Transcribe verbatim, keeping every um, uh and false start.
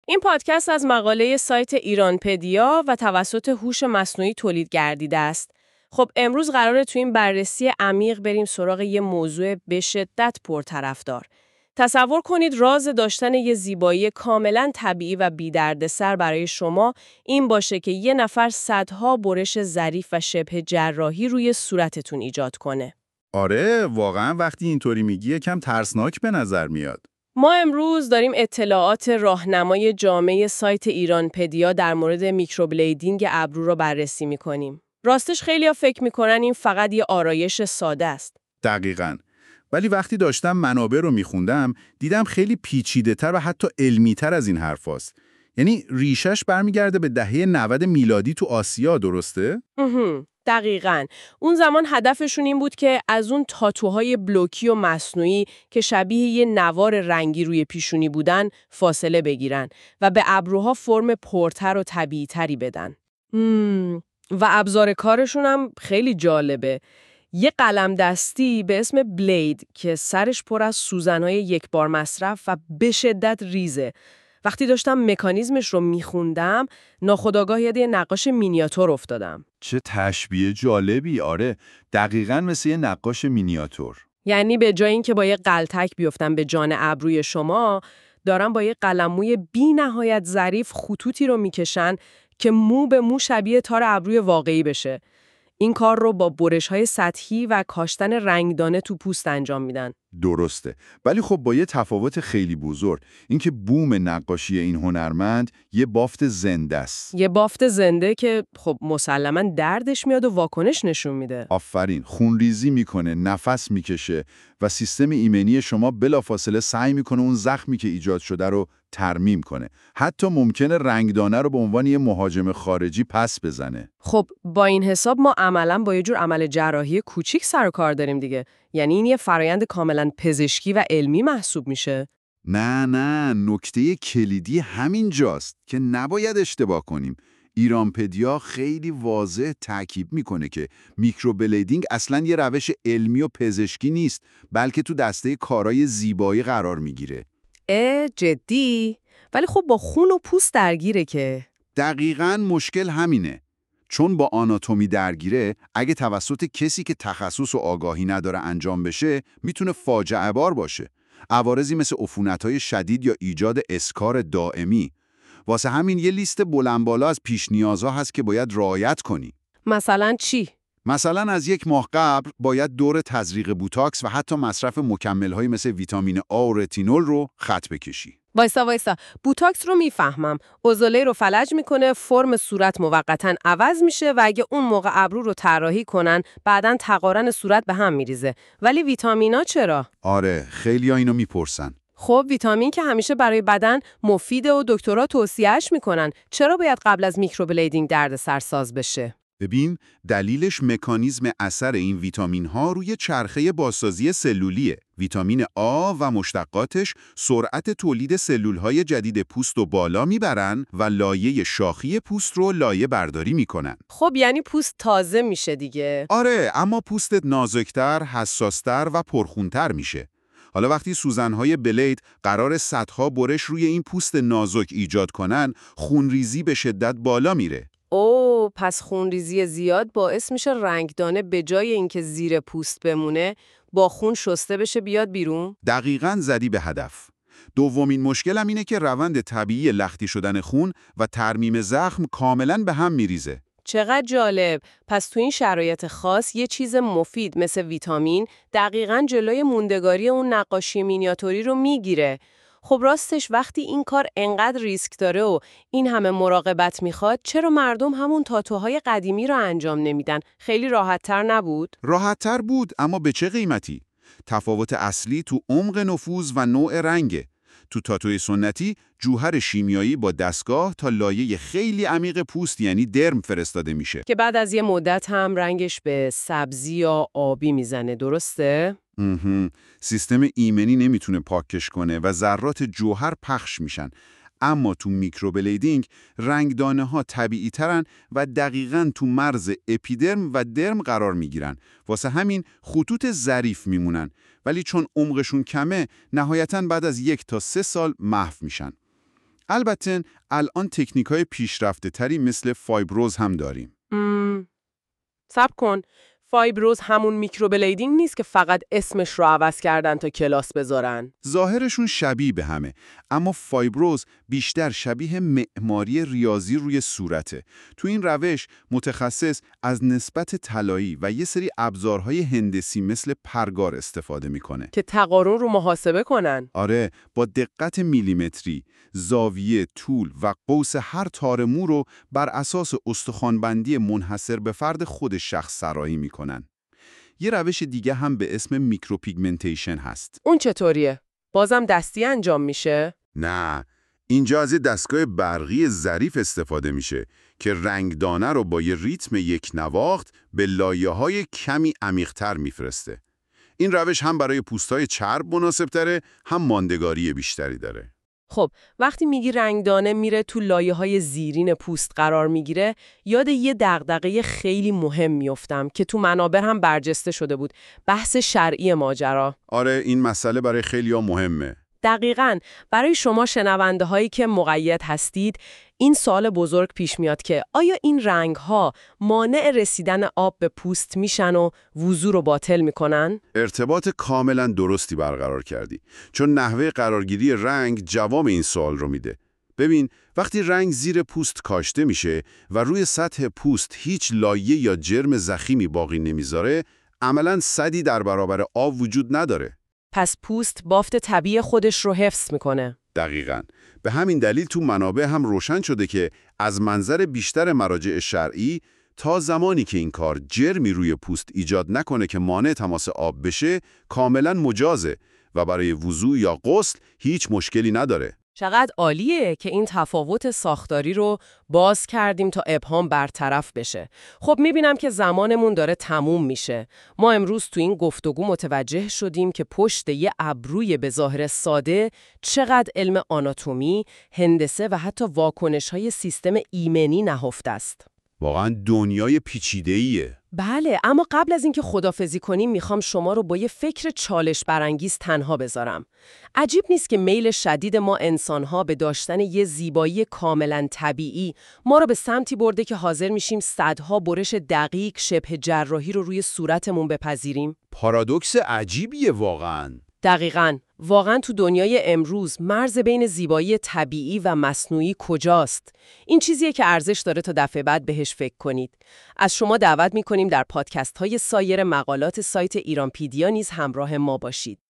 این پادکست از مقاله سایت ایرانپدیا و توسط هوش مصنوعی تولید گردیده است. خب امروز قراره تو این بررسی عمیق بریم سراغ یه موضوع به شدت پرطرفدار. تصور کنید راز داشتن یه زیبایی کاملا طبیعی و بی‌دردسر برای شما این باشه که یه نفر صدها برش ظریف و شبه جراحی روی صورتتون ایجاد کنه. آره، واقعا وقتی اینطوری میگی یکم ترسناک به نظر میاد. ما امروز داریم اطلاعات راهنمای جامع سایت ایرانپدیا در مورد میکروبلیدینگ ابرو رو بررسی می‌کنیم. راستش خیلی‌ها فکر می‌کنن این فقط یه آرایش ساده است. دقیقاً. ولی وقتی داشتم منابع رو میخوندم دیدم خیلی پیچیده‌تر و حتی علمی‌تر از این حرفاست. یعنی ریشش برمیگرده به دهه نود میلادی تو آسیا، درسته؟ اهم، دقیقاً. اون زمان هدفشون این بود که از اون تاتوهای بلوکی و مصنوعی که شبیه یه نوار رنگی روی پیشونی بودن فاصله بگیرن و به ابروها فرم پرتر و طبیعی‌تری بدن. مم. و ابزار کارشون هم خیلی جالبه. یه قلم دستی به اسم بلید که سرش پر از سوزن‌های یک بار مصرف و به شدت ریزه. وقتی داشتم مکانیزمش رو میخوندم، ناخودآگاه یاد یه نقاش مینیاتور افتادم. چه تشبیه جالبی. آره، دقیقاً مثل یه نقاش مینیاتور. یعنی به جای اینکه با یه قلتک بیفتم به جان ابروی شما، دارم با یه قلموی بی نهایت ظریف خطوطی رو میکشن که مو به مو شبیه تار ابروی واقعی بشه. این کار رو با برش‌های سطحی و کاشتن رنگدانه تو پوست انجام میدن. درسته، ولی خب با یه تفاوت خیلی بزرگ، اینکه بوم نقاشی این هنرمند یه بافت زنده است. یه بافت زنده که خب مسلماً دردش میاد و واکنش نشون میده. آفرین، خونریزی میکنه، نفس میکشه و سیستم ایمنی شما بلافاصله سعی میکنه اون زخمی که ایجاد شده رو ترمیم کنه. حتی ممکنه رنگدانه رو به عنوان یه مهاجم خارجی پس بزنه. خب با این حساب ما عملاً با یه جور عمل جراحی کوچیک سر و کار داریم دیگه. یعنی این یه فرایند کاملاً پزشکی و علمی محسوب میشه. نه نه، نکته کلیدی همین جاست که نباید اشتباه کنیم. ایرانپدیا خیلی واضح تاکید میکنه که میکروبلیدینگ اصلاً یه روش علمی و پزشکی نیست، بلکه تو دسته کارهای زیبایی قرار میگیره. اه جدی؟ ولی خب با خون و پوست درگیره که. دقیقاً مشکل همینه. چون با آناتومی درگیره، اگه توسط کسی که تخصص و آگاهی نداره انجام بشه، میتونه فاجعه بار باشه. عوارضی مثل عفونت‌های شدید یا ایجاد اسکار دائمی. واسه همین یه لیست بلند بالا از پیش نیازها هست که باید رعایت کنی. مثلا چی؟ مثلا از یک ماه قبل باید دور تزریق بوتاکس و حتی مصرف مکمل‌های مثل ویتامین آ و رتینول رو خط بکشی. وایسا وایسا بوتاکس رو میفهمم. عضله رو فلج میکنه، فرم صورت موقتاً عوض میشه و اگه اون موقع ابرو رو طراحی کنن بعداً تقارن صورت به هم میریزه. ولی ویتامینا چرا؟ آره، خیلی‌ها اینو میپرسن. خب ویتامین که همیشه برای بدن مفیده و دکترها توصیهش میکنن. چرا باید قبل از میکروبلیدینگ دردسر ساز بشه؟ ببین، دلیلش مکانیزم اثر این ویتامین ها روی چرخه بازسازی سلولیه. ویتامین آ و مشتقاتش سرعت تولید سلول های جدید پوست رو بالا میبرن و لایه شاخی پوست رو لایه برداری میکنن. خب یعنی پوست تازه میشه دیگه. آره، اما پوستت نازکتر، حساستر و پرخونتر میشه. حالا وقتی سوزن‌های بلید قرار صدها برش روی این پوست نازک ایجاد کنن، خونریزی به شدت بالا میره. اوه، پس خونریزی زیاد باعث میشه رنگدانه به جای اینکه زیر پوست بمونه با خون شسته بشه بیاد بیرون؟ دقیقاً زدی به هدف. دومین مشکلم اینه که روند طبیعی لختی شدن خون و ترمیم زخم کاملاً به هم میریزه. چقدر جالب. پس تو این شرایط خاص یه چیز مفید مثل ویتامین دقیقاً جلوی موندگاری اون نقاشی مینیاتوری رو میگیره. خب راستش وقتی این کار انقدر ریسک داره و این همه مراقبت میخواد، چرا مردم همون تاتوهای قدیمی رو انجام نمیدن؟ خیلی راحت‌تر نبود؟ راحت‌تر بود، اما به چه قیمتی؟ تفاوت اصلی تو عمق نفوذ و نوع رنگه. تو تاتوی سنتی جوهر شیمیایی با دستگاه تا لایه خیلی عمیق پوست یعنی درم فرستاده میشه که بعد از یه مدت هم رنگش به سبزی یا آبی میزنه، درسته؟ مهم. سیستم ایمنی نمیتونه پاکش کنه و ذرات جوهر پخش میشن. اما تو میکروبلیدینگ رنگدانه ها طبیعی ترن و دقیقاً تو مرز اپیدرم و درم قرار میگیرن. واسه همین خطوط ظریف میمونن، ولی چون عمقشون کمه نهایتاً بعد از یک تا سه سال محو میشن. البته الان تکنیک‌های پیشرفته‌تری مثل فایبروز هم داریم. مم. صبر کن. فایبروز همون میکروبلیدینگ نیست که فقط اسمش رو عوض کردن تا کلاس بذارن؟ ظاهرشون شبیه به همه، اما فایبروز بیشتر شبیه معماری ریاضی روی صورته. تو این روش متخصص از نسبت طلایی و یه سری ابزارهای هندسی مثل پرگار استفاده میکنه که تقارن رو محاسبه کنن. آره، با دقت میلیمتری، زاویه، طول و قوس هر تار مو رو بر اساس استخوانبندی منحصر به فرد خود شخص سرایی میکنن. یه روش دیگه هم به اسم میکروپیگمنتیشن هست. اون چطوریه؟ بازم دستی انجام میشه؟ نه، اینجا از یه دستگاه برقی ظریف استفاده میشه که رنگدانه رو با یه ریتم یک نواخت به لایه‌های کمی عمیق‌تر میفرسته. این روش هم برای پوست‌های چرب مناسب‌تره، هم ماندگاری بیشتری داره. خب وقتی میگی رنگدانه میره تو لایه‌های زیرین پوست قرار میگیره، یاد یه دغدغه خیلی مهم میافتم که تو منابع هم برجسته شده بود، بحث شرعی ماجرا. آره، این مسئله برای خیلی‌ها مهمه. دقیقاً. برای شما شنونده هایی که مقید هستید، این سوال بزرگ پیش میاد که آیا این رنگ ها مانع رسیدن آب به پوست میشن و وضو رو باطل میکنن؟ ارتباط کاملا درستی برقرار کردی، چون نحوه قرارگیری رنگ جواب این سوال رو میده. ببین، وقتی رنگ زیر پوست کاشته میشه و روی سطح پوست هیچ لایه یا جرم ضخیمی باقی نمیذاره، عملاً سدی در برابر آب وجود نداره. پس پوست بافت طبیعی خودش رو حفظ میکنه. دقیقاً. به همین دلیل تو منابع هم روشن شده که از منظر بیشتر مراجع شرعی، تا زمانی که این کار جرمی روی پوست ایجاد نکنه که مانع تماس آب بشه، کاملاً مجازه و برای وضو یا غسل هیچ مشکلی نداره. چقدر عالیه که این تفاوت ساختاری رو باز کردیم تا ابهام برطرف بشه. خب میبینم که زمانمون داره تموم میشه. ما امروز تو این گفتگو متوجه شدیم که پشت یه ابروی به ظاهر ساده چقدر علم آناتومی، هندسه و حتی واکنش‌های سیستم ایمنی نهفته است. واقعاً دنیای پیچیده‌ایه. بله، اما قبل از اینکه خداحافظی کنیم میخوام شما رو با یه فکر چالش برانگیز تنها بذارم. عجیب نیست که میل شدید ما انسان‌ها به داشتن یه زیبایی کاملاً طبیعی ما رو به سمتی برده که حاضر میشیم صدها برش دقیق شبه جراحی رو روی صورتمون بپذیریم؟ پارادوکس عجیبیه واقعاً. دقیقاً. واقعاً تو دنیای امروز مرز بین زیبایی طبیعی و مصنوعی کجاست؟ این چیزیه که ارزش داره تا دفعه بعد بهش فکر کنید. از شما دعوت می‌کنیم در پادکست‌های سایر مقالات سایت ایرانپیدیا نیز همراه ما باشید.